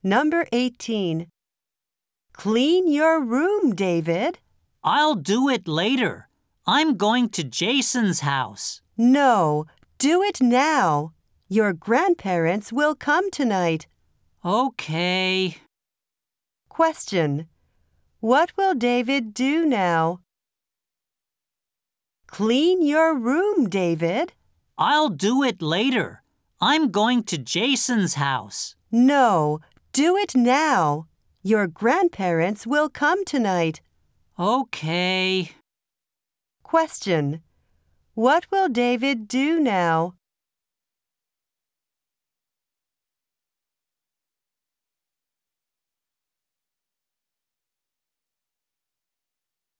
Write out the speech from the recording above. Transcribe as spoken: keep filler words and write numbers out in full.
Number eighteen. Clean your room, David. I'll do it later. I'm going to Jason's house. No, do it now. Your grandparents will come tonight. Okay. Question. What will David do now? Clean your room, David. I'll do it later. I'm going to Jason's house. No, do it now. Your grandparents will come tonight. Okay. Question. What will David do now?